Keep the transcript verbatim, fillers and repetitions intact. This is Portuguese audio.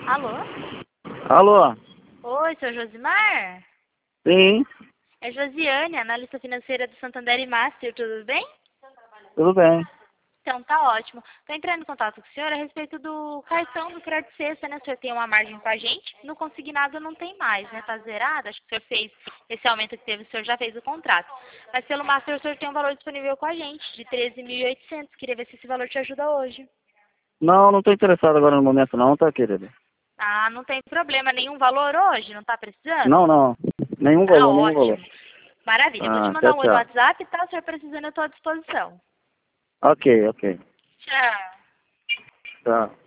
Alô? Alô? Oi, seu Josimar? Sim, É Josiane, analista financeira do Santander e Master, tudo bem? tudo bem. Então, tá ótimo. Estou entrando em contato com o senhor a respeito do cartão do Crédito Sexta, né? O senhor tem uma margem com a gente, no consignado não tem mais, né? Tá zerado, acho que o senhor fez, esse aumento que teve, o senhor já fez o contrato. Mas pelo Master, o senhor tem um valor disponível com a gente, de treze mil e oitocentos. Queria ver se esse valor te ajuda hoje. Não, não estou interessado agora no momento não, tá, querido? Ah, não tem problema, nenhum valor hoje? Não tá precisando? Não, não. Nenhum Ah, valor, nenhum valor. ótimo. Maravilha. Eu vou te Ah, mandar tchau, um oi no tchau. WhatsApp, tá? Se o senhor precisando, eu estou à disposição. Ok, ok. Tchau. Tchau.